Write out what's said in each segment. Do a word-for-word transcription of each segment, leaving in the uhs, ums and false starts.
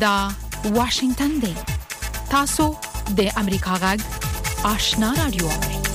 دا واشنگتن دی. تاسو د امریکا غږ آشنا رادیو.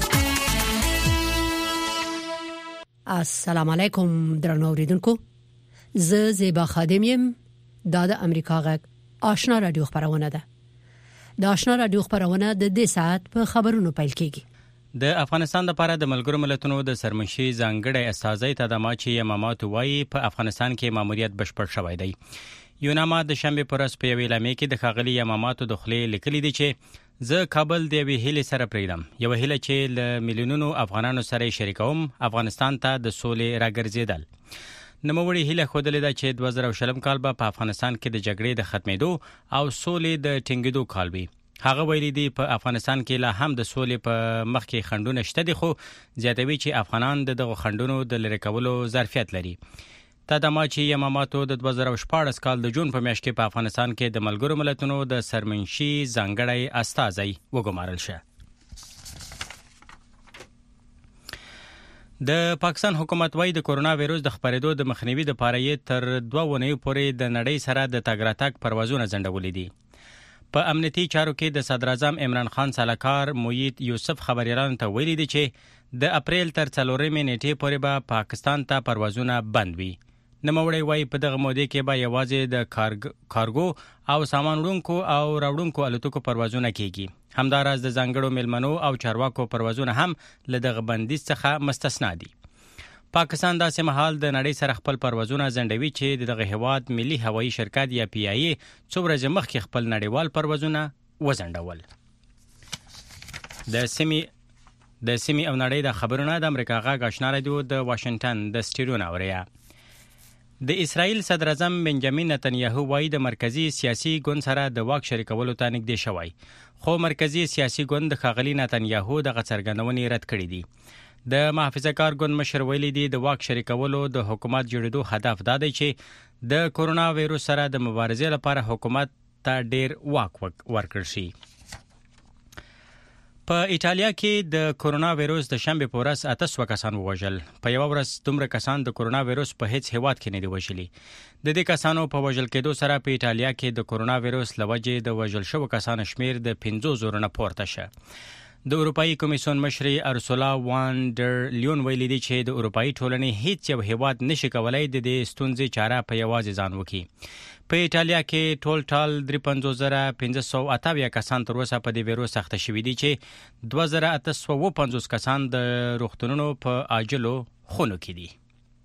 السلام علیکم درنو اوریدونکو. زه زیبا خادم یم. دا د امریکا غږ آشنا رادیو خبرونه ده. د آشنا رادیو خبرونه د دې ساعت په خبرونو پیل کیږي. د افغانستان لپاره د ملګرو ملتونو د سرمنشي ځانګړی استازی تداماچی یمامات وایي په افغانستان کې ماموریت بشپړ شوی دی. یوناما د شنبه پر ورځ په یوې اعلامیه کې د ښاغلي یمامات د خولې لیکلي دي چې زه کابل د یوې هیلې سره پریږدم، یو هیله چې له میلیونونو افغانانو سره شریکوم، افغانستان ته د سولې راګرځیدل. نوموړي هیله ښودلې ده چې دوه زره شلم کال به په افغانستان کې د جګړې د ختمېدو او سولې د ټینګېدو کال وي. هغه ویلي دی په افغانستان کې لا هم د سولې په مخ کې خنډونه شته دي، خو زیاتوي چې افغانان د دغو خنډونو د لرې کولو ظرفیت لري. تداماچی یماماتو د دوه زره شپاړس کال د جون په میاشت کې په افغانستان کې د ملګرو ملتونو د سرمنشي ځانګړی استازی وګمارل شه. د پاکستان حکومت وايي د کورونا وایروس د خپرېدو د مخنیوي لپاره یې تر دوه اونیو پورې د نړۍ سره د تګ راتګ پروازونه ځنډولي دي. په امنیتي چارو کې د صدر اعظم عمران خان سلاکار موید یوسف خبريالانو ته ویلي دي چې د اپریل تر څلورمې نیټې پورې به پاکستان ته پروازونه بند وي. نوموړی وايي په دغه موده کې به یوازې د کارګ... کارګو او سامان وړونکو او راوړونکو الوتکو پروازونه کیږي. همداراز د ځانګړو میلمنو او چارواکو پروازونه هم له دغه بندیز څخه مستثنا دي. پاکستان داسې مهال د نړۍ سره خپل پروازونه ځنډوي چې دغه هیواد ملي هوایي شرکت یا پی آی ای څو ورځې مخکې خپل نړیوال پروازونه وځنډول. د سیمې د سیمې او نړۍ د خبرونه د امریکا غږ آشنا رادیو د واشنگټن د سټډیو نه اوري. د اسرائیل صدر اعظم بنجامین نتنیاهو وايي د مرکزی سیاسي ګوند سره د واک شریکولو ته نږدې شوی، خو مرکزی سیاسي ګوند د ښاغلي نتنیاهو دغه څرګندونې رد کړې دي. د محافظه کار ګوند مشر ویلي دی د واک شریکولو د حکومت جوړېدو هدف دا دی چې د کورونا وایروس سره د مبارزې لپاره حکومت ته ډیر واک ورکړ شي. په ایټالیا کې د کورونا وایروس د شنبه په ورځ اته سوه کسان ووژل. په یو ورځ دومره کسان د کورونا وایروس په هیڅ هیواد کې نه دی وژلي. د دې کسانو په وژل کېدو سره په ایټالیا کې د کورونا وایروس لوجې د وژل شوو کسانو شمیر د پنځه زره نه پورته شه. د اروپאי کمیسیون مشر ارسولا وان ډر لیون ویلي دی چې د اروپאי ټولنې هیڅ یو هیواد نشي کولای د دې ستونزې چاره په یوازې ځان وکړي. په ایټالیا کې ټول ټال درې پنځوس زره پنځه سوه اته اویا کسان تر اوسه په دې وایروس اخته شوي دي چې دوه زره اته سوه اووه پنځوس کسان د روغتونونو په عاجلو خونو کې دي.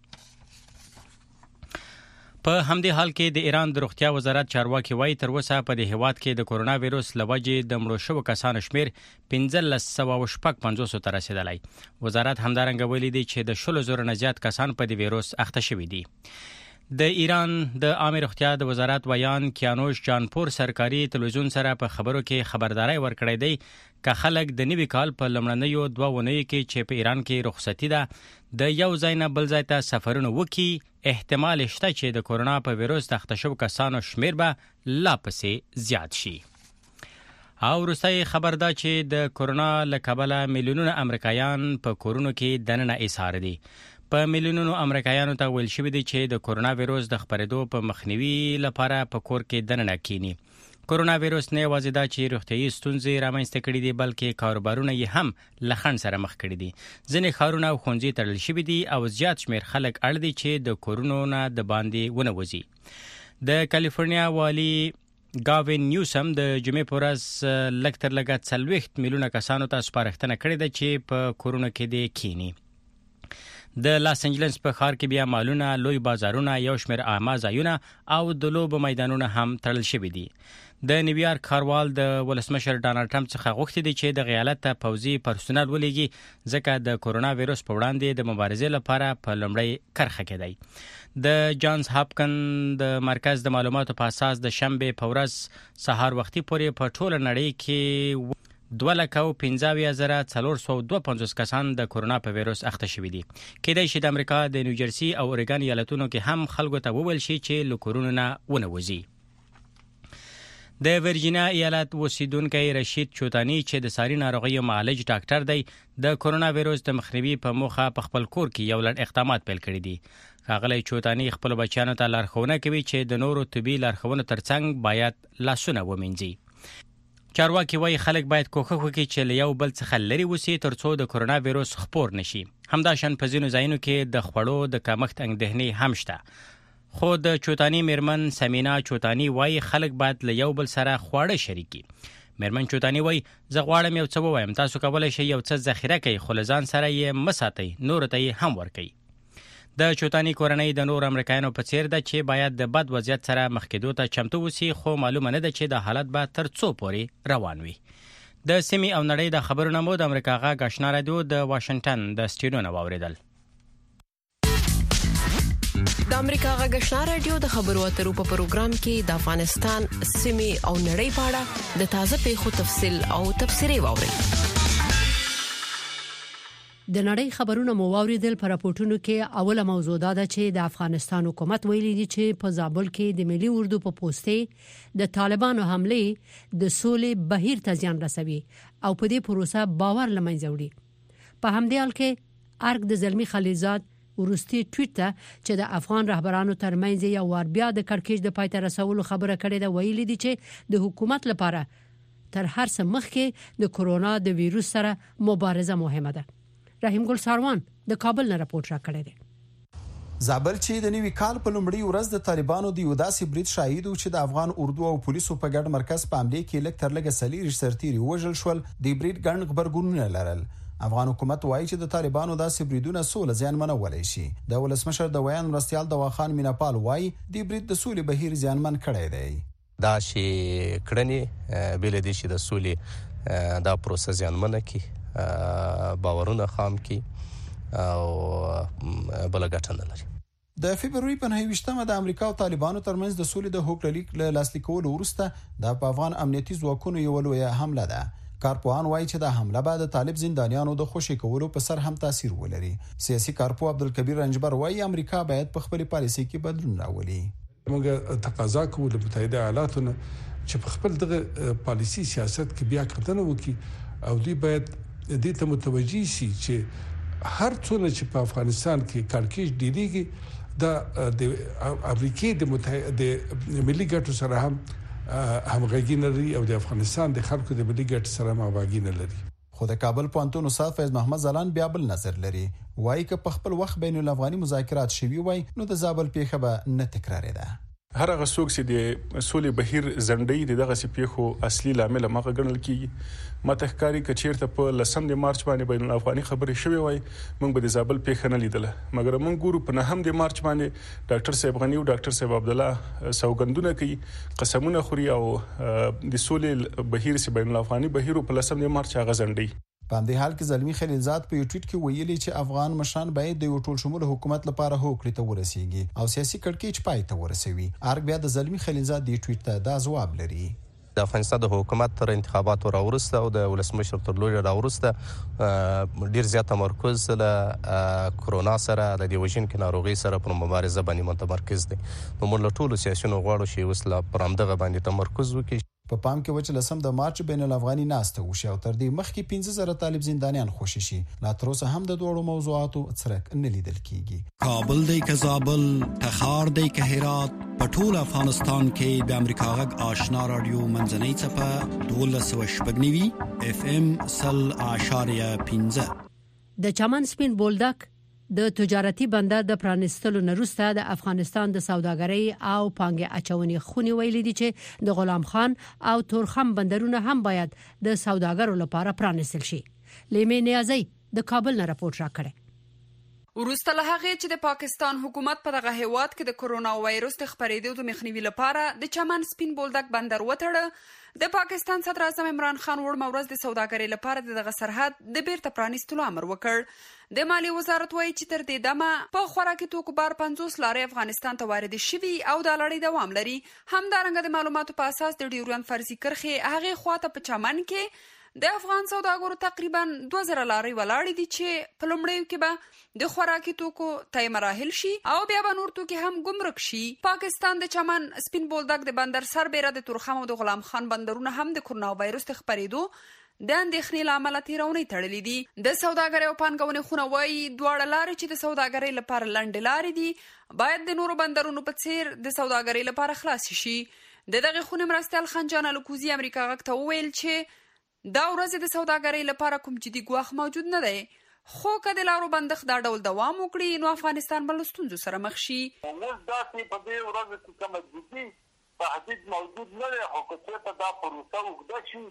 په همدې حال کې د ایران د روغتیا وزارت چارواکي وايي تر اوسه په دې هیواد کې د کورونا وایروس لوجې د مړو شوو کسانو شمیر پنځلس سوه شپږ پنځوس ته رسیدلی. وزارت همدارنګه ویلي دی چې د شلو زرو نه زیات کسان په دې وایروس اخته شوي دي. د ایران د عامه روغتیا د وزارت ویان کیانوش جانپور سرکاري تلویزیون سره په خبرو کې خبرداري ورکړې دی که خلک د نوي کال په لمړنیو دوه اونیو کې چې په ایران کې رخصتي ده د یو ځای نه بل ځای ته سفرونه وکړي، احتمال شته چې د کورونا په وایروس د اخته شوو کسانو شمیر به لا پسې زیات شي. او وروستی خبر دا چې د کورونا له کبله میلیونونه امریکایان په کورونو کې دننه ایسار دي. په میلیونونو امریکایانو ته ویل شوي دي چې د کورونا وایروس د خپرېدو په مخنیوي لپاره په کور کې دننه کینی. کورونا وایروس نه یوازې دا چې روغتیايي ستونزې رامنځته کړي دي بلکې کاروبارونه یې هم له خنډ سره مخ کړي دي. ځینې ښارونه او ښوونځي تړل شوي دي او زیات شمېر خلک اړ دي چې د کورونو نه د باندې ونه وځي. د کالیفورنیا والي ګاوین نیوسم د جمعې په ورځ لږ تر لږه څلوېښت میلیونه کسانو ته سپارښتنه کړې ده چې په کورونو کې دې کینی. د لاس انجلس په ښار کې بیا مالونه، لوی بازارونه، یو شمېر عامه ځایونه او د لوبو میدانونه هم تړل شوي دي. د نیویارک ښاروال د ولسمشر ډانلډ ټرمپ څخه غوښتي دي چې د ایالت ته پوځي پرسونل ولېږي ځکه د کورونا وایروس په وړاندې د مبارزې لپاره په لومړۍ کرښه کې دی. د جانز هاپکن د مرکز د معلوماتو په اساس د شنبه په ورځ سهار وختي پورې په ټوله نړۍ کې دوه لکه او پنځه اویا زره څلور سوه دوه پنځوس کسان د کورونا په وایروس اخته شوي دي. کېدای شي د امریکا د نیوجرسي او اورګان ایالتونو کې هم خلکو ته وویل شي چې له کورونو نه ونه وځي. د ورجینیا ایالت اوسیدونکی رشید چوتانی چې د ساري ناروغیو معالج ډاکټر دی د کورونا وایروس د مخنیوي په موخه په خپل کور کې یو لړ اقدامات پیل کړي دي. ښاغلی چوتانی خپل بچیانو ته لارښوونه کوي چې د نورو طبي لارښوونو ترڅنګ باید لاسونه ومینځي. چارواکي وایي خلک باید کوښښ وکړي چې له یو بل څخه لرې اوسي ترڅو د کرونا ویروس خپور نشي. همداشان په ځینو ځایونو کې د خوړو د کمښت اندېښنې هم شته. خو د چوتانی میرمن سمینا چوتانی وایي خلک باید له یو بل سره خواړه شریکي. میرمن چوتانی وایي زه غواړم یو څه ووایم، تاسو کولی شئ یو څه ذخیره کړئ خو له ځان سره یې مه ساتئ، نورو ته یې هم ورکئ. د چوتانی کورنۍ د نور امریکایانو په څیر ده چې باید د بد وضعیت سره مخ کېدو ته چمتو اوسي، خو معلومه نه ده چې د حالت به تر څو پورې روان وي. د سیمې او نړۍ د خبرونو مو د امریکا غږ آشنا رادیو د واشنگټن د سټوډیو نه واوریدل. د امریکا غږ آشنا رادیو د خبرو اترو په پروګرام کې د افغانستان سیمې او نړۍ په اړه د تازه پیښو تفصیل او تبصرې واورئ. د نړۍ خبرونه مو واوریدل. په راپورټونو کې اوله موضوع دا ده چې د افغانستان حکومت ویلي دی چې په زابل کې د ملي اردو په پوسټې د طالبانو حمله د سولې بهیر ته زیان رسوي او په دې پروسه باور لمنځه وړي. په همدې حال کې ارګ د زلمی خلیلزاد ورستي ټویټ ته چې د افغان رهبرانو ترمنځ یو وار بیا د کړکېچ د پای ته رسولو خبره کړې ده. ویلي دی چې د حکومت لپاره تر هر څه مخکې د کرونا د ویروس سره مبارزه مهمه ده. رحیم ګل ساروان د کابل نه راپورټ راکړی دی. زابل چې د نوي کال په لومړۍ ورځ د طالبانو د یو داسې برید شاهد و چې د افغان اردو او پولیسو په ګډ مرکز په حمله کې لږ تر لږه څلور سرتیري وژل شول. د برید ګڼ غبرګونونه لرل. افغان حکومت وایي چې د طالبانو داسې بریدونه سوله زیانمنولای شي. د ولسمشر د ویان مرستیال دواخان میناپال وایي د برید د سولې بهیر زیانمن کړی دی. دا شي کړنې بل دي چې د سولې دا پروسه زیانمنه کی باورونه خام کی او بل ګټه نه لري. د فبرवरी په نهه ویشتمه د امریکا او طالبانو ترمنځ د سولې د هوکړلیک له لاسلیک کولو وروسته د افغان امنیتي ځواکونو یو لوی حمله ده. کارپوهان وایي چې د حمله بعد د طالب زندانیانو د خوشي کولو په سر هم تاثیر ولري. سیاسي کارپوه عبدالکبیر رنجبر وایي امریکا باید په خپل پالیسي کې بدلون راولي. موږ تقاضا کوو د متحده ایالاتو چې په خپل دغه پالیسي سیاست کې بیا کتنه وکړي او دوی باید دې ته متوجي شي چې هر څونه چې په افغانستان کې کړکېچ ډیریږي د د امریکای د متحده ملي ګټو سره هم همغږي نه لري او د افغانستان د خلکو د ملي ګټو سره همغږي نه لري. خو د کابل پوهنتون استاد فیض محمد زلان بیا بل نظر لري. وایي که په خپل وخت بین الافغاني مذاکرات شوي وای نو د زابل پیښه به نه تکرارېده. هر هغه څوک چې د سولې بهیر زندۍ د دغه پیښو اصلي لامل مغه ګڼل کیږي. ماته ښکاري چې چیرته په لسم د مارچ باندې بین الافغاني خبرې شوې وای موږ به د زابل پیښه نه لیدله، مګر موږ ګورو په نهم د مارچ باندې ډاکټر صاحب غنی او ډاکټر صاحب عبد الله سوګندونه کوي، قسمونه خوري او د سولې بهیر سي بین الافغاني بهیر په لسم د مارچ هغه زندۍ. په دې حال کې زلمی خلیلزاد په یو ټویټ کې ویلي چې افغان مشران باید د یو ټول شمول حکومت لپاره هوکړې ته ورسیږي او سیاسي کړکېچ پای ته ورسوي. ارګ بیا د زلمی خلیلزاد دی ټویټ ته دا ځواب لري. د افغانستان د حکومت تر انتخاباتو راورسته او د ولسمشر تر لوري راورسته ډیر زیات تمرکز له کرونا سره د دیوژن کې ناروغي سره پر مبارزه باندې متمرکز دي. نو موږ له ټولو سیاسيونو غواړو چې وسله پرامدغه باندې تمرکز وکړي. په پام کې و چې لسم د مارچ بین الافغاني ناسته وشي او تر دې مخکې پنځه زره طالب زندانیان خوشي شي. لا تر اوسه هم د دوړو موضوعاتو څرک نه لیدل کیږي. کابل دی که زابل، تخار دی که هرات، په ټول افغانستان کې د امریکا غږ آشنا رادیو منځنۍ څپه دولس سوه شپږ نوي اف ام سل اعشاریه پنځه. د چمن سپین بولدک د تجارتي بندر د پرانستلو وروسته د افغانستان د سوداګرۍ او پانګې اچونې خونې ویلي دي چې د غلام خان او تورخم بندرونه هم باید د سوداګرو لپاره پرانستل شي. لیمې نیازی د کابل نه راپورټ راکړي. وروسته له هغې چې د پاکستان حکومت په دغه هیواد کې د کرونا وایروس د خپرېدو د مخنیوي لپاره د چمن سپین بولدک بندر وتړه، د پاکستان صدر اعظم عمران خان وړمه ورځ د سوداګرۍ لپاره د دغه سرحد د بیرته پرانیستلو امر وکړ. د مالیې وزارت وایي چې تر دې دمه په خوراکي توکو بار پنځوس لارې افغانستان ته واردې شوي او دا لړۍ دوام لري. همدارنګه د معلوماتو په اساس د ډیورند فرضي کرښې هغې خواته په چمن کې د افغان سوداګرو تقریبا دوه زره لارې ولاړې دي چې په لومړیو کې به د خوراکي توکو طی مراحل شي او بیا به نور توکي هم ګمرک شي. پاکستان د چمن سپین بولدک د بندر سربیره د تورخم او د غلام خان بندرونه هم د کرونا وایروس د خپرېدو د اندېښنې له امله تیرونې تړلې دي. د سوداګرۍ او پانګونې خونه وایي دواړه لارې چې د سوداګرۍ لپاره لنډې لارې دي باید د نورو بندرونو په څیر د سوداګرۍ لپاره خلاص شي. د دغه خونې مرستیال خنجان الکوزي امریکا غږ ته وویل چې دا ورځ د سوداګرۍ لپاره کوم جدي ګواښ موجود نه دی، خو که د لارو بندښت دا ډول دوام وکړي نو افغانستان به له ستونزو سره مخ شي. موږ داسې په دې ورځ کې کوم جدي تهدید موجود نه دی، خو که چېرته دا پروسه اوږده شي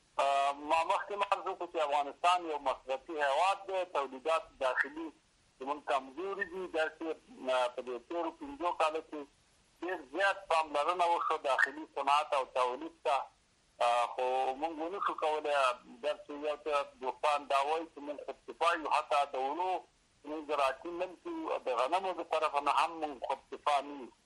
ما مخکې عرض وکړو چې افغانستان یو مصرفي هېواد دی، تولیدات داخلي زموږ کمزوري دي. داسې په دې تېرو پنځو کالو کې ډېر زیات پاملرنه وشوه داخلي صنعت او تولید ته، خو موږ ونه شو کولی. داسې یو څه دوستان دا وایي چې موږ خودکفا یو، حتی د ونو موږ زراعتي ملک د غنمو د طرفه نه هم موږ خودکفا نه یو.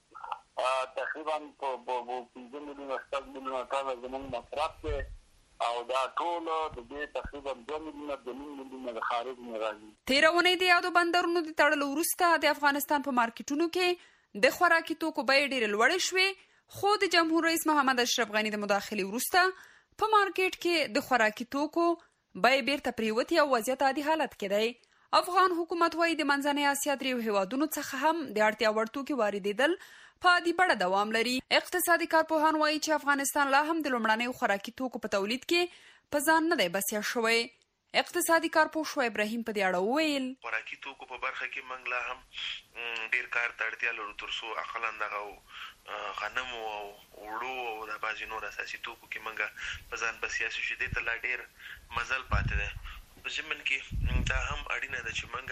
تقریبا په پنځه میلیونه شپږ میلیونه ټنه زموږ مصرف دی او دا ټول د دې تقریبا دوه میلیونه د نیم میلیونه د خارج نه راځي. تېره اونۍ د یادو بندرونو د تړلو وروسته د افغانستان په مارکیټونو کې د خوراکي توکو بیې ډېرې لوړې شوې، خو د جمهور رئیس محمد اشرف غني د مداخلې وروسته په مارکیټ کې د خوراکي توکو بیې بیرته پریوتې او وضعیت عادي حالت کې دی. افغان حکومت وايي د منځنۍ اسیا دریو هیوادونو څخه هم د اړتیا وړ توکي واردېدل په عادي بڼه دوام لري. اقتصادي کارپوهان وايي چې افغانستان لا هم د لومړنیو خوراکي توکو په تولید کې په ځان نه دی بسیا شوی. اقتصادي کارپوه شو ابراهیم په دې اړه وویل خوراکي توکو په برخه کې موږ لا هم ډیر کار ته اړتیا لرو ترڅو اقلا دغه غنمو او وړو او د بعضې نور اساسي توکو کې موږ په ځان بسیا شو چې دې ته لا ډیر مزل پاتې دی. په ضمن کې دا هم اړینه ده چې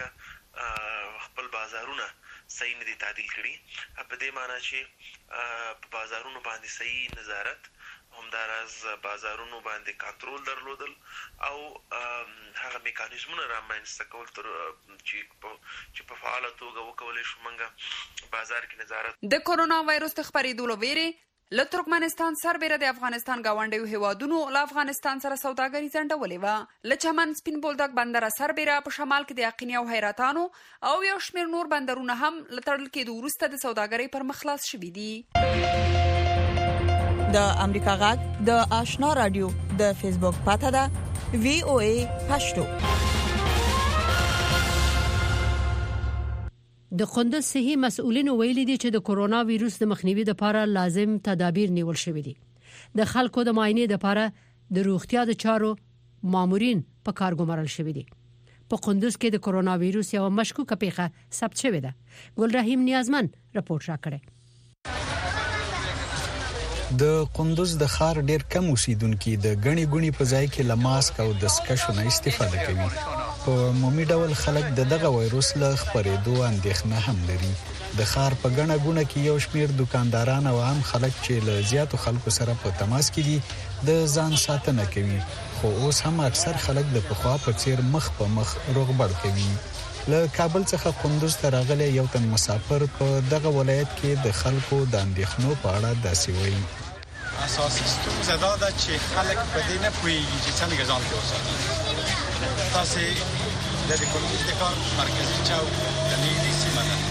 موږ خپل بازارونه صحیح نه دي تعدیل کړي، په دې معنی چې په بازارونو باندې صحیح نظارت، همداراز بازارونو باندې کنټرول درلودل او هغه میکانیزمونه رامنځته کول تر چې په فعاله توګه وکولای شو موږ بازار کې نظارت. د کرونا وایرس د خپرېدو ویرې له ترکمنستان سربېره د افغانستان ګاونډیو هیوادونو له افغانستان سره سوداګري ځنډولې وه. له چمن سپین بولدک بندره سربېره په شمال کې د یقیني او حیرتانو او یو شمېر نور بندرونه هم له تړل کېدو وروسته د سوداګرۍ پر مخ خلاص شوي دي. د امریکا غږ د آشنا رادیو د فیسبوک پاته ده وی او ای پښتو. د قندوز صحي مسؤلین ویلي دي چې د کورونا وایروس د مخنیوي لپاره لازم تدابیر نیول شوي دي. د خلکو د معاینې لپاره د روغتیا د چارو مامورین په کار ګمارل شوي دي. په قندوز کې د کورونا وایروس یو مشکوکه پیښه ثبت شوې ده. ګل رحیم نیازمن رپورټ راکړی. د قندوز د ښار ډیر کم اوسیدونکو د غنی غنی په ځای کې لماسک او د سکشو نه استفاده کوي. په عمومي ډول خلک د دغه وایروس له خپرېدو اندېښنه هم لري. د ښار په غنه غونه کې یو شمېر دکانداران او عام خلک چې له زیاتو خلکو سره په تماس کې دي د ځان ساتنه کوي، خو اوس هم اکثر خلک د پخوا په څیر مخ په مخ روغبړ کوي. له کابل څخه قندوز ته راغلی یو تن مسافر په دغه ولایت کې د خلکو د اندېښنو په اړه داسې وایي. اساسي ستونزه دا ده چې خلک په دې نه پوهېږي چې څنګه ځان وساتي. تاسو د قندوز د کار مرکزي چوک د نیلي سیمه ده،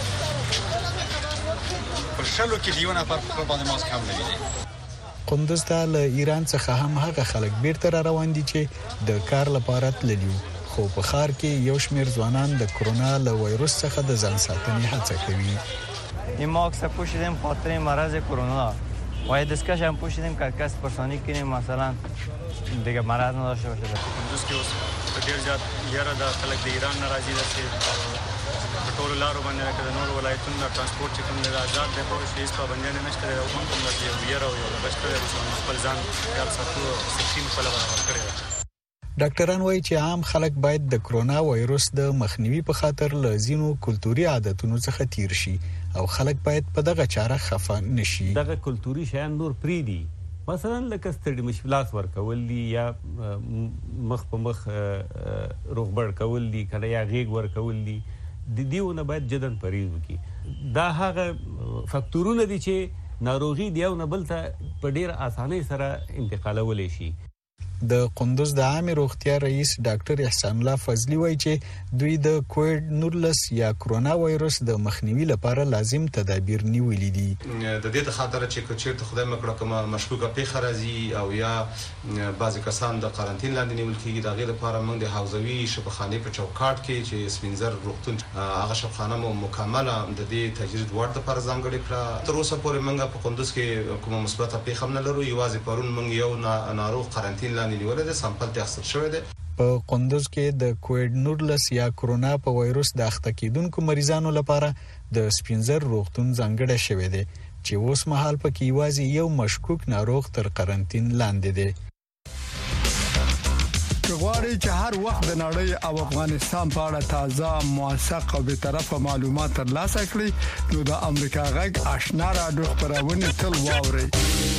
په شلو کې دیونه پر خپل باندې ماسک هم نه ویني. قندوز ته له ایران څخه هم هغه خلک بیرته را روان دي چې د کار لپاره تللي، خو په ښار کې یو شمېر ځوانان د کرونا له وایروس څخه د ځان ساتنې هڅه کوي. این ماسک پوشیدیم خاطر مرض کرونا و دستکش هم پوشیدیم که کس پرسانی کنیم مثلا دیگه مرض نداشته باشه. قندوز کې اوس ډېر زیات یاره د خلک د ایران ناراضي ده چې په ټولو لارو باندې لکه د نور ولایتونو د ترانسپورټ چې کوم دی آزاد دی، خو هېڅ پابندیانې نشته دی او هم کوم داسې یو یاره او یو لګښت کړی دی خپل ځان خیال ساتو او سیفټي خپله برابر کړې ده. ډاکټران وایي چې عام خلک باید د کرونا وایروس د مخنیوي په خاطر له ځینو کلتوري عادتونو څخه تیر شي او خلک باید په دغه چاره خفه نشي. دغه کلتوري شیان نور پریدي، مثلا لکه ستړي مشکلات ورکول دي یا مخ په مخ روغبړ کول دي کله یا غیږ ورکول دي، د دیونه باید جدن پرهیز وکړي. دا هغه فاکتورونه دي چې ناروغي دی او نه بل ته په ډیر اسانۍ سره انتقالولی شي. د قندوز د عامه روغتیا رئیس ډاکټر احسان الله فضلی وایي چې دوی د کووډ نولس یا کرونا وایروس د مخنیوي لپاره لازم تدابیر نیولې دي. د دې د خاطر چې چیرته خدای مکړه کوم مشکوکه پیښه راځي او یا بعضی کسان د قرنټین لاندې نیول کیږي، د غیر لپاره موږ د حوزوي شفاخانه په چوکاټ کې چې سپینزر روغتون هغه شفاخانه مو مکمله د دې تجهیز وړ د پر ځانګړي کړه. تر اوسه پورې موږ په قندوز کې کومه مثبت پیښه نه لرو، یوازې پرون موږ یو ناروغ قرنټین نیولې ده، سامپل ته اخیستل شوی دی. په قندوز کې د کووډ نولس یا کرونا په وایروس د اخته کېدونکو مریضانو لپاره د سپینزر روغتون ځانګړی شوی دی چې اوس مهال پکې یوازې یو مشکوک ناروغ تر قرنټین لاندې دی. غواړي چې هر وخت د نړۍ او افغانستان په اړه تازه، موثق او به طرفه معلومات ترلاسه کړئ نو د امریکا غږ آشنا رادیو خبرونه تل واورئ.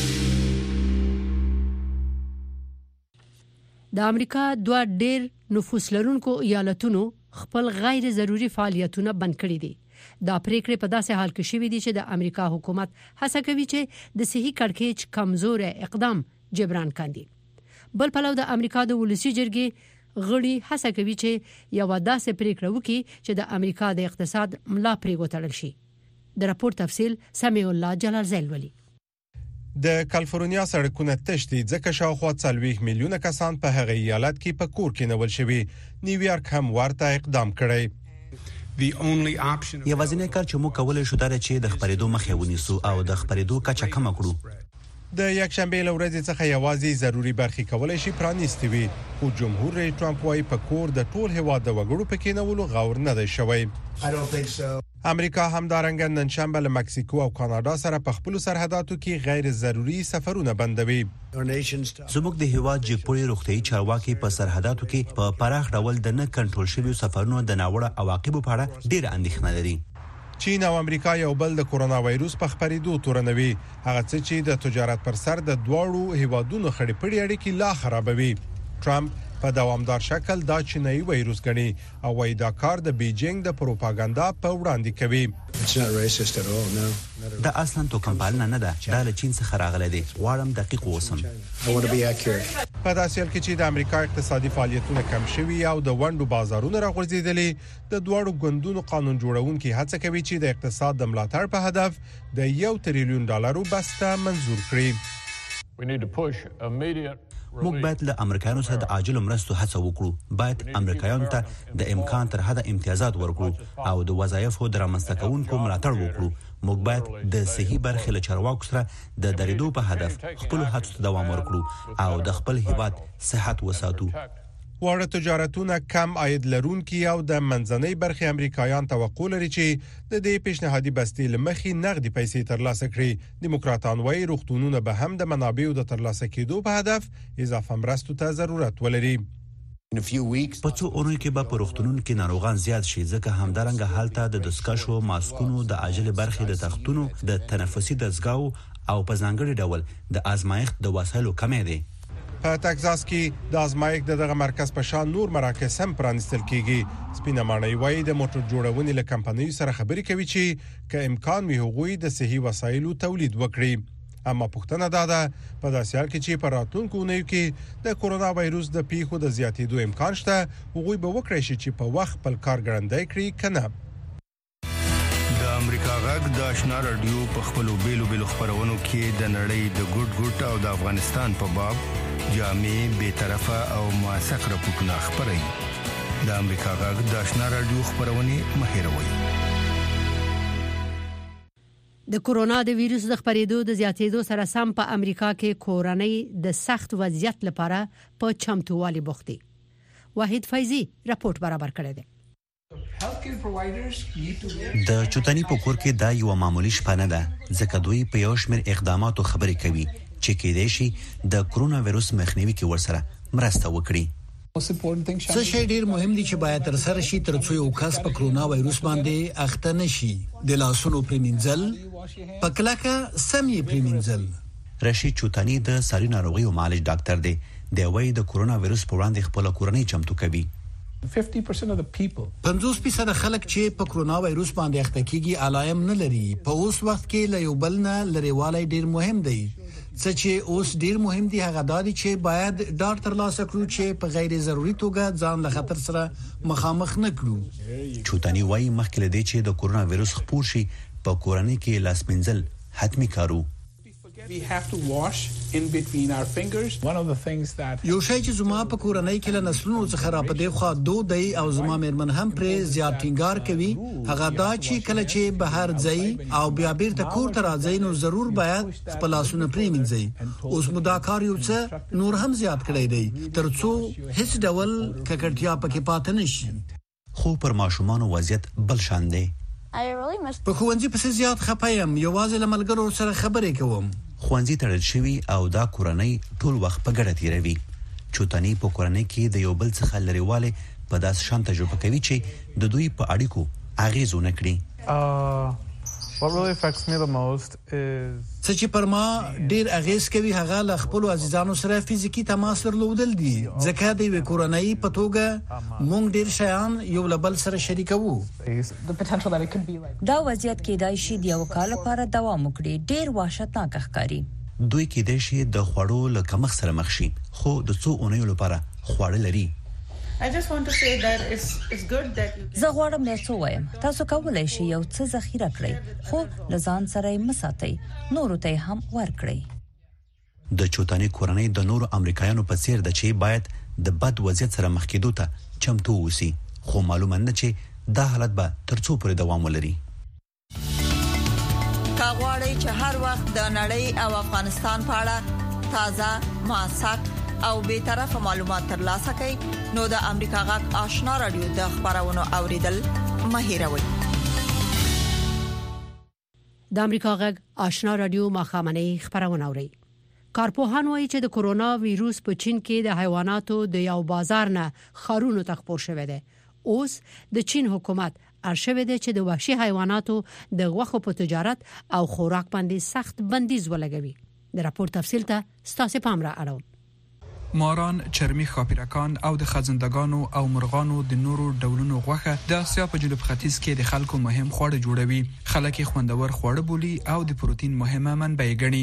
د امریکا دوه ډېر نفوس لرونکو ایالتونو خپل غیر ضروري فعالیتونه بند کړي دي. دا پریکړې په داسې حال کې شوې دي چې د امریکا حکومت هڅه کوي چې د صحي کړکېچ کمزور اقدام جبران کړي. بل پلو د امریکا د ولسی جرګې غړي هڅه کوي چې یو داسې پریکړه وکړي چې د امریکا د اقتصاد ملا پرې وتړل شي. د راپور تفصیل سمیع الله جلال زیلولي. د کالیفورنیا سړکونه تش دي ځکه شاوخوا څلوېښت میلیونه کسان په هغه ایالت کې په کور کې نیول شوي. نیویارک هم ورته اقدام کړی. یوازینی کار چې موږ کولای شو دا چې د خبرېدو مخه ونیسو او د خبرېدو کچه کم کړو. د یک شنبه له ورځې څخه یوازې ضروري برخې کولای شي پرانیستي وي، خو جمهور رئیس ټرمپ وايي په کور د ټول هیواد د وګړو پکې نهولو غور نه دی شوی. امریکا هم دارنګ نن شنبه له مکسیکو او کاناډا سره په خپل سرحداتو کې غیر ضروري سفرونه بندوي. زموږ د هیواد جپوري روغتي چارواکي په سرحداتو کې په پراخ ډول د نه کنټرول شوی سفرونو د ناوړه عواقبو په اړه ډېر اندېښنه لري. چین او امریکا یو بل د کورونا وایروس په خبرېدو تورنوي، هغه څه چې د تجارت پر سر د دواړو هیوادونو خړې پړې اړیکې لا خرابوي. ټرمپ په دوامدار شکل دا چینایي وایروس ګڼي او وايي دا کار د بیجینګ د پروپاګاندا په وړاندې کوي. دا اصلا توکمپالنه نه ده، دا له چین څخه راغلی دی. غواړم دقیق اوسم. په داسې حال کې چې د امریکا اقتصادي فعالیتونه کم شوي او د ونډو بازارونه راغورځېدلي، د دواړو ګوندونو قانون جوړونکي هڅه کوي چې د اقتصاد د ملاتړ په هدف د یو تریلیون ډالرو بسته منزور کړي. موږ باید له امریکایانو سره د عاجل مرستو هڅه وکړو. باید امریکایانو ته د امکان تر حده امتیازات ورکړو او د وظایفو د رامنځته کوونکو ملاتړ وکړو. موږ باید د صحي برخې له چارواکو سره د درېدو په هدف خپل هڅو ته دوام ورکړو او د خپل هیواد صحت وساتو. واړه تجارتونه کم عاید لرونکي او د منځنۍ برخې امریکایان توقع لري چې د دې پیشنهادي بستې لمخې نغدي پیسې ترلاسه کړي. دیموکراتان وايي روغتونونه به هم د منابعو د ترلاسه کېدو په هدف اضافه مرستو ته ضرورت ولري. په څو اونۍ کې به په روغتونونو کې ناروغان زیات شي، ځکه همدارنګه هلته د دستکشو، ماسکونو، د عاجل برخې د تختونو، د تنفسي دستګاو او په ځانګړي ډول د آزمایښت د وسایلو کمی دی. په تگزاس کې د آزمایښت دغه مرکز په شان نور مراکز هم پرانیستل کیږي. سپینه ماڼۍ وايي د موټر جوړونې له کمپنیو سره خبرې کوي چې که امکان وي هغوی د صحي وسایلو تولید وکړي. اما پښتنه دا ده په داسې حال کې چې په راتلونکو اونیو کې د کورونا وایروس د پیښو د زیاتېدو امکان شته، هغوی به وکړي شي چې په وخت خپل کار ګړندی کړي کنه. د امریکا غږ د آشنا رادیو په خپلو بیلو بیلو خبرونو کې د نړۍ د ګډ ګډ او د افغانستان په باب جامع، بے طرفه او موثق راپورټونه خبري. د امریکا غږ د آشنا رادیو خبرونه مهیروي. د کورونا د وایروس د خبرېدو د زیاتېدو سره سم په امریکا کې کورنۍ د سخت وضعیت لپاره په چمتووالي بوختي. واحد فیضی راپورټ برابر کړی دی. د چوتنی په کور کې دا یو معمولی شپه نه ده، ځکه دوی په یو شمېر اقداماتو خبرې کوي چې کېدای شي د کرونا وایروس مخنیوي کې ورسره مرسته وکړي. څه شی ډیر مهم دي چې باید تر سره شي ترڅو یو کس په کرونا وایروس باندې اخته نشي. د لاسونو پریمنځل، په کلکه سم یې پریمنځل. رشید چوتانی د ساري ناروغیو معالج ډاکټر دی. د وای د کرونا وایروس په وړاندې خپل کورنۍ چمتو کوي. پنځوس فیصد خلک چې په کرونا وایروس باندې اخته کیږي علائم نه لري. په اوس وخت کې له یو بل نه لريوالی ډیر مهم دی، څه چې اوس ډیر مهم دی هغه دا دی چې باید ډاډ ترلاسه کړو چې په غیر ضروري توګه ځان له خطر سره مخامخ نه کړو. چوتانی وایي مخکې له دې چې د کورونا وایرس خپور شي په کورنۍ کې لاس مینځل حتمی کارو. We have to wash in between our fingers. One of the things that یو شی چې زما په کورنۍ کې له نسلونو څخه را پدې خو دود دی او زما مېرمن هم پرې زیات ټینګار کوي هغه دا چې کله چې بهر ځي او بیا بیرته کور ته راځي نو ضرور باید خپل لاسونه پریمنځي. اوس مو دا کار یو څه نور هم زیات کړی دی ترڅو هیڅ ډول ککړتیا پکې پاتې نشي. خو پر ماشومان وضعیت بل شان دی. په خوندې پسې زیات خپایم یوازې له ملګرو سره خبرې کوم. خوندې تړل شوی او دا کورنۍ ټول وخت په ګډه تیروي. چوتانی په کورنۍ کې د یو بل څخه لريواله په داس شان تجربه کوي چې د دوی په اړیکو اغیز ونه کړي. What really affects me the most is څه چې پر ما ډیر اغیز کوي هغه ل خپل عزیزانو سره فزیکی تماس درلودل دي ځکه د وی کورنۍ په توګه مونږ ډیر شیان یو لبل سره شریکو. دا وضعیت کېدای شي د یو کال لپاره دوام وکړي. ډیر وحشتناک ښکاري. دوی کېدای شي د خوړو له کمښت سره مخ شي خو د څو اونیو لپاره خواړه لري. I just want to say that it's it's good that you زه غواړم دا څه وایم تاسو کولای شئ یو څه ذخیره کړئ خو لزان سره یې مساتئ نور ته هم ورکړئ. د چوتانی کورنۍ د نورو امریکایانو په څیر د چې باید د بد وضعیت سره مخ کېدو ته چمتو وسی خو معلومه نه چې دا حالت به ترڅو پورې دوام ولري. کاغوري چې هر وخت د نړۍ او افغانستان په اړه تازه موثق او به طرفه معلومات ترلاسه کړئ نو د امریکا غږ آشنا رادیو د خبرونو اوریدل مهیروي. د امریکا غږ آشنا رادیو مخامنه خبرونه اوري. کارپوهان وایي چې د کورونا وایروس په چین کې د حیواناتو د یو بازار نه خارونو ته خپور شوی دی. اوس د چین حکومت ارشوي دی چې د وحشي حیواناتو د غوښو په تجارت او خوراک باندې سخت بندیز ولګوي. د راپور تفصیل ته ستاسو پام را اړوم. ماران، چرمی خاپیرکان او د خزندگانو او مرغانو د نورو ډولونو غوښه د اسیا په جنوب ختیځ کې د خلکو مهم خواړه جوړوي. خلک خوندور خواړه بولي او د پروتین مهمه منبع ګڼي.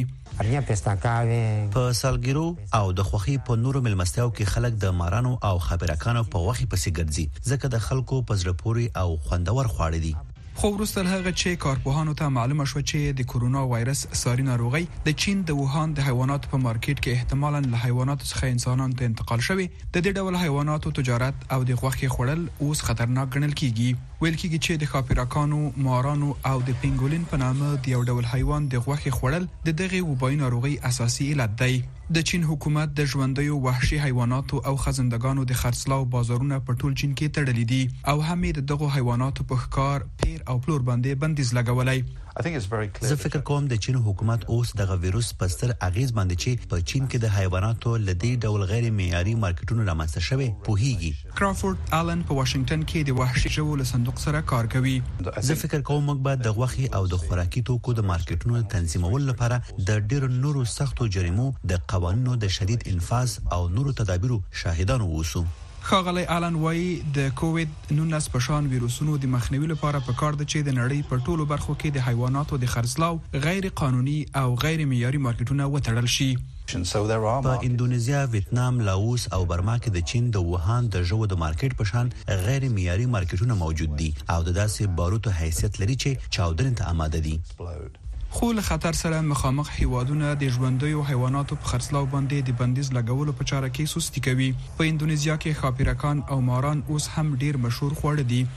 په سالګرو او د خوخي په نورو ملمستیاو کې خلک د مارانو او خاپیرکانو په وخت پسې ګرځي ځکه د خلکو په زړه پوري او خوندور خواړه دي. خو وروسته هغه چې کارپوهانو ته معلومه شو چې د کورونا وایرس ساري ناروغي د چین د ووهان د حیواناتو په مارکیټ کې احتمالاً له حیواناتو څخه انسانانو ته انتقال شوی، د دې ډول حیواناتو تجارت او د غوښې خوړل اوس خطرناک ګڼل کیږي. ویل کیږي چې د خاپیرکانو، مارانو او د پینګولین په نامه د یو ډول حیوان د غوښې خوړل د دغه وبایي ناروغي اساسي علت دی. د چین حکومت د ژوندیو وحشي حیواناتو او خزندگانو د خرڅلاو بازارونه په ټول چین کې تړلي دي او هم د دغه حیواناتو په ښکار، پیر او پلور باندې بندیز لګولای. زه فکر کوم د چین حکومت اوس دغه وایروس په ستر اغیز باندې چې په چین کې د حیواناتو لدی ډول غیر معیاري مارکیټونو رامنځته شوی پوهیږي. کرافورد آلن په واشنگټن کې د وحشي ژوو له صندوق سره کار کوي. زه فکر کوم موږ باید د غوښې او د خوراکي توکو د مارکیټونو تنظیمولو لپاره د ډیرو نورو سختو جریمو د قوانینو د شدید انفاذ او نورو تدابیرو شاهدان ووسو. خاغلی آلن وایي د کووید نولس په شان ویروسونو د مخنیوي لپاره پکار ده چې د نړۍ په ټولو برخو کې د حیواناتو د خرڅلاو غیر قانوني او غیر معیاري مارکیټونه وتړل شي. په اندونیزیا، ویتنام، لاوس او برما کې د چین د ووهان د ژوو د مارکیټ په شان غیر معیاري مارکیټونه موجود دي او د داسې باروتو حیثیت لري چې چاودنې ته آماده دي. خو له خطر سره مخامخ هیوادونه د ژوندیو حیواناتو په خرڅلاو باندې د بندیز لګولو په چاره کې سستی کوي. په اندونیزیا کې خاپیرکان او ماران اوس هم ډیر مشهور خواړه دي.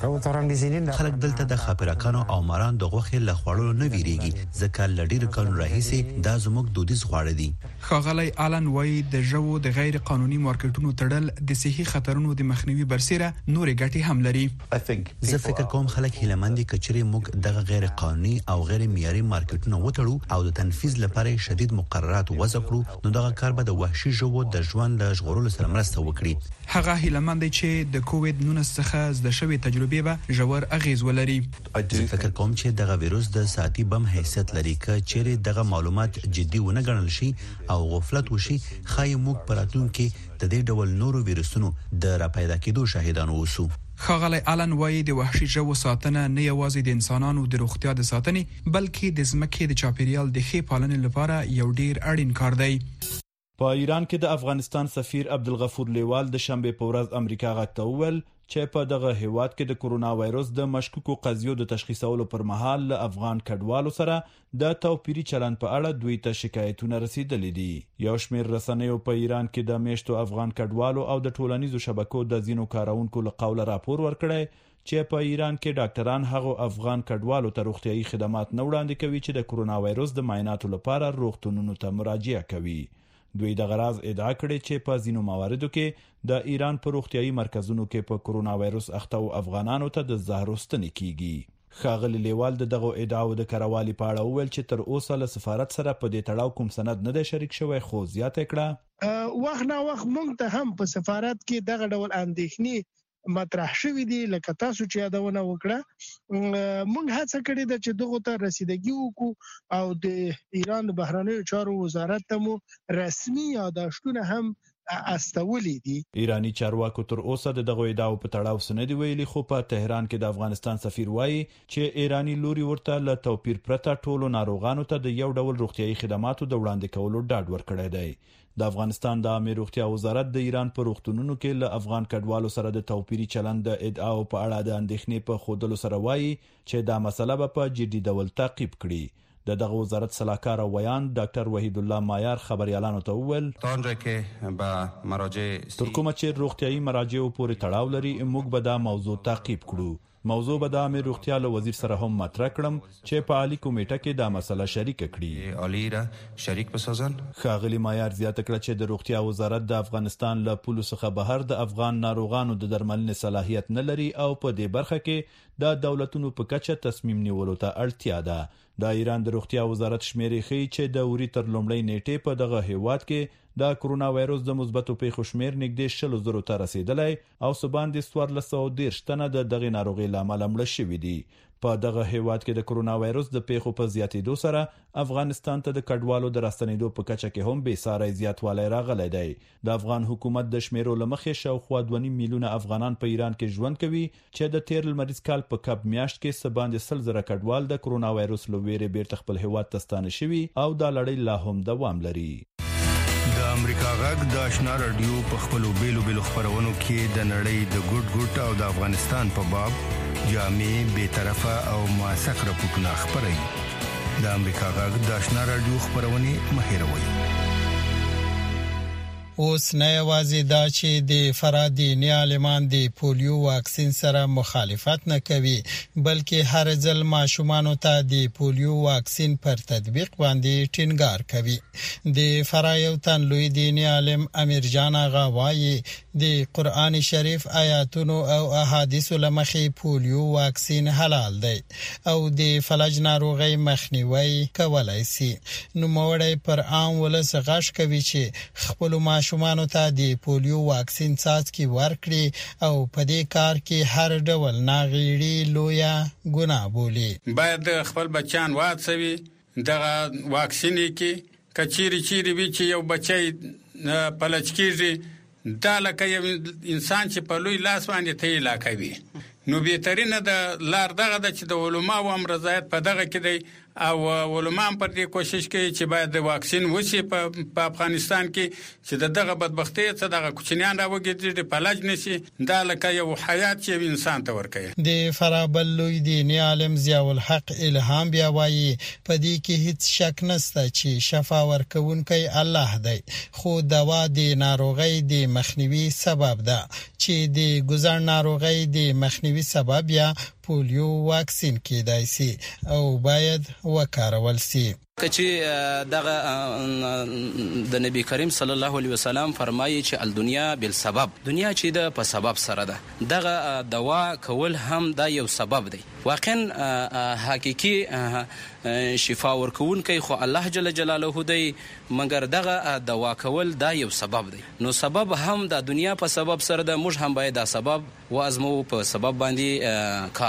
خلک دلته د خاپیرکانو او ماران د غوښې له خوړلو نه ویریږي ځکه له ډیرو کلونو راهیسې دا زموږ دودیز خواړه دي. ښاغلی آلن وایي د ژوو د غیر قانوني مارکیټونو تړل د صحي خطرونو د مخنیوي برسیره نورې ګټې هم لري. زه فکر کوم خلک هیلهمند دي چې موږ دغه غیر قانوني او غیر معیاري مارکیټونه وټړو او د تنفيذ لپاره شدید مقررات وضع کړو نو دغه کار به د وحشي ژوو د ژوند له ژغورلو سره مرسته وکړي. هغه هیلهمند دی چې د کووید نولس څخه زده شوې تجربې به ژور اغیز ولري. زه فکر کوم چې دغه وایروس د ساعتي بم حیثیت لري که چیرې دغه معلومات جدي ونه ګڼل شي او غفلت وشي خای موږ پراتون کې د دې ډول نورو وایروسونو د را پیدا کېدو شاهدان اوسو. ښاغلی آلن وایي د وحشي ژوو ساتنه نه یوازې د انسانانو د روغتیا د ساتنې بلکې د ځمکې د چاپیریال د ښې پالنې لپاره یو ډیر اړین کار دی. په ایران کې د افغانستان سفیر عبدالغفور لیوال د شنبه په ورځ امریکا غږ ته وویل چې په دغه هیواد کې د کورونا وایروس د مشکوکو قضیو د تشخیصولو پر مهال له افغان کډوالو سره د توپیري چلند په اړه دوی ته شکایتونه رسیدلي دي. یو شمېر رسنیو په ایران کې د میشتو افغان کډوالو او د ټولنیزو شبکو د ځینو کارونکو له قوله راپور ورکړی چې په ایران کې ډاکټران هغو افغان کډوالو ته روغتیايي خدمات نه وړاندې کوي چې د کورونا وایروس د معایناتو لپاره روغتونونو ته مراجعه کوي. دوی د غراز ادعا کړې چې په ځینو مواردو کې د ایران په روغتیايي مرکزونو کې په کورونا وایروس اخته افغانانو ته د زهرو ستنې کیږي. ښاغلی لیوال د دغه ادعاو د کروالي په اړه وویل چې تر اوسه له سفارت سره په دې تړاو کوم سند نه دی شریک شوی، خو زیاته کړه وخت نه وخت مونږ ته هم په سفارت کې دغه ډول اندېښنې مطرح شوې دي، لکه تاسو چې یادونه وکړه. مونږ هڅه کړې ده چې دغه ته رسیدګي وکړو او د ایران بهرنیو چارو وزارت ته مو رسمي یاداشتونه هم استولې دي. ایرانی چارواکو تر اوسه د دغه ادعاو په تړاو څه نه دي ویلي، خو په تهران کې د افغانستان سفیر وایي چې ایرانی لوري ورته له توپیر پرته ټولو ناروغانو ته د یو ډول روغتیايي خدماتو د وړاندې کولو ډاډ ورکړی دی. د افغانستان د عامه روغتیا وزارت د ایران په روغتونونو کې له افغان کډوالو سره د توپیري چلند د ادعاو په اړه د اندېښنې په خودلو سره وایي چې دا مسله به په جدي ډول تعقیب کړي. د دغه وزارت سلاکار او ویان ډاکټر وحید الله مایار خبريالانو ته وویل تر کومه چې روغتیايي مراجعو پورې تړاو لري موږ به دا موضوع تعقیب کړو. موضوع به د عامه روغتیا له وزیر سره هم مطرح کړم چې په عالی کمیټه کې دا مسله شریک کړي. عالی را شریک بسازن. ښاغلی مایار زیاته کړه چې د روغتیا وزارت د افغانستان له پولو څخه بهر د افغان ناروغانو د درملنې صلاحیت نه لري او په دې برخه کې د دولتونو په کچه تصمیم نیولو ته اړتیا ده. د ایران د روغتیا وزارت شمیرې ښیي چې د اوري تر لومړۍ نیټې په دغه هیواد کې د کورونا وایروس د مثبتو پیښو شمیر نږدې شلو زرو ته رسیدلی او څه باندې څوارلس سوه دېرش تنه د دغې ناروغۍ له امله مړه شوي دي. په دغه هیواد کې د کورونا وایروس د پیښو په زیاتېدو سره افغانستان ته د کډوالو د راستنېدو په کچه کې هم بې ساری زیاتوالی راغلی دی. د افغان حکومت د شمیرو له مخې شاوخوا دوه نیم میلیونه افغانان په ایران کې ژوند کوي چې د تیر لمریز کال په کب میاشت کې څه باندې سل زره کډوال د کورونا وایروس له ویرې بیرته خپل هیواد ته ستانه شوي او دا لړۍ لا هم دوام لري. د امریکا غږ د آشنا رادیو په خپلو بیلو بیلو خبرونو کې د نړۍ د ګډ ګډ او د افغانستان په باب جامع بې طرفه او موثق راپورټونه خپروي. د امریکا غږ د آشنا رادیو خبرونه مه هېروئ. اوس نه یوازې دا چې د فرادي عالمان د پولیو واکسین سره مخالفت نه کوي بلکې هر ځل ماشومان ته د پولیو واکسین پر تطبیق باندې ټینګار کوي. د فرایو تن لوی دینی عالم امیر جان آغا وایي د قرآن شریف آیاتونو او احادیثو لمخې پولیو واکسین حلال دی او د فلج ناروغۍ مخنیوي کولای شي. نو موړی پر عام ولس غږ کوي چې خپل ماشومان ته د پولیو واکسین څاڅکي ورکړي او په دې کار کې هر ډول ناغېړي لویه ګناه بولي. باید خپل بچان واڅوي دغه واکسین کې کچيري چيري وی چې یو بچي پلچ کیږي دا لکه یو انسان چې په لوی لاس باندې ته یې لاکوي. نو بهترینه د لار دغه د چې د علماء او امر رضایت په دغه کې دی او علماء پر دې کوشش کوي چې باید د واکسین وشي په افغانستان کې چې دغه بدبختی څخه دغه کوچنیان راوګرځي د پلاج نشي دا لکه یو حیات چې انسان ته ورکوي. د فرابل لوی دینی عالم ضیاء الحق الهام بیا وایي په دې کې هیڅ شک نشته چې شفا ورکوونکی الله دی خو دوا د ناروغۍ د مخنیوي سبب ده چې د ګزار ناروغۍ د مخنیوي سبب یا پولیو واکسین کېدای شي او باید وکارول شي. چې دغه د نبی کریم صلی الله علیه وسلم فرمایي چې الدنیا بالسبب، دنیا چې د په سبب سره ده، دغه دوا کول هم دا یو سبب دی. واقعا حقيقي شفا ورکوونکی خو الله جل جلاله دی مګر دغه دوا کول دا یو سبب دی. نو سبب هم د دنیا په سبب سره ده، موږ هم باید دا سبب وازمو په سبب باندې کار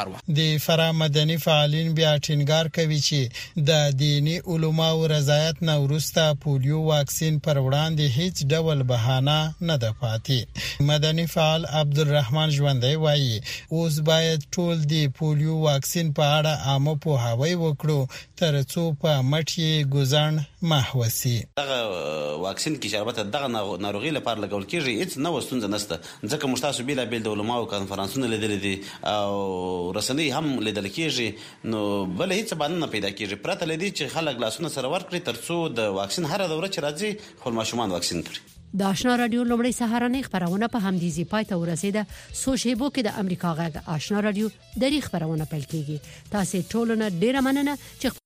هر وخت د فرا مدني فعالین بیا ټینګار کوي چې د دینی علماو رضایت نه ورسته پولیو واکسین پر وړاندې هیڅ ډول بهانه نه ده پاتې. مدني فعال عبدالرحمن ژوندی وایي اوس باید ټول د پولیو واکسین په اړه عامه پوهاوی وکړو ترڅو په مټ یې ګزن محوسي. دغه واکسین کې شربت دغه ناروغي لپاره لګول کېږي هیڅ نو ستونزه نشته ځکه مشتاسو بیل بیل د علماو کانفرنسونه لیدل دي او رسنۍ هم لیدل کېږي نو بل هیڅ باندې نه پیدا کېږي پرته لدی چې خلک لاسونه سره ورکړي ترڅو د واکسین هر دوره چې راځي خپل ماشومان واکسین کړي. د آشنا رادیو لومړی سهارنۍ خبرونه په همدې ځای پای ته ورسېده. سوشیبو کې د امریکا غږ آشنا رادیو د ری خبرونه پیل کیږي. تاسو ټول نه ډیره مننه چې